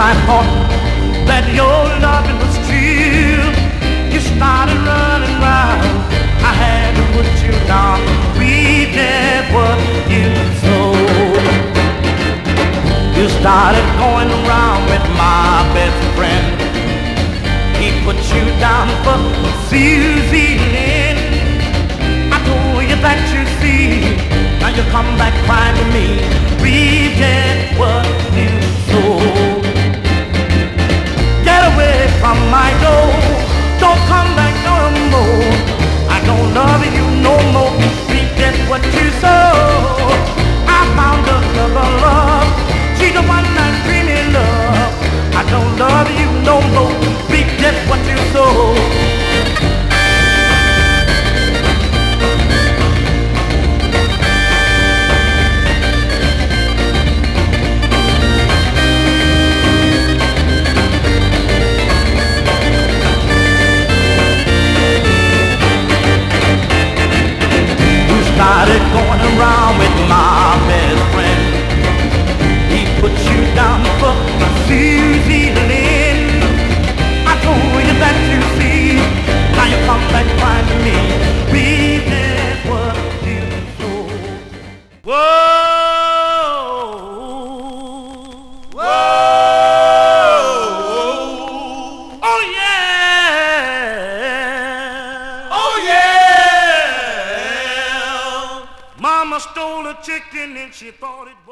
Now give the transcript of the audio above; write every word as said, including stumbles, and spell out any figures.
I thought that your loving was true, you started running round. I had to put you down, reading what you sold. You started going around with my best friend. He put you down for Susie Lynn. I told you that you see, now you come back crying to me, reading what you sold. Get away from my door, don't come back no more. I don't love you no more, read what you sold. I found another love, she's the one I'm dreaming of. I don't love you no more, read what you sold. Started going around with my best friend. He put you down for Susie Lynn. I told you that you see, now you come back crying to me, reading what you sold. Whoa, whoa, oh yeah, oh yeah. Mama stole a chicken and she thought it was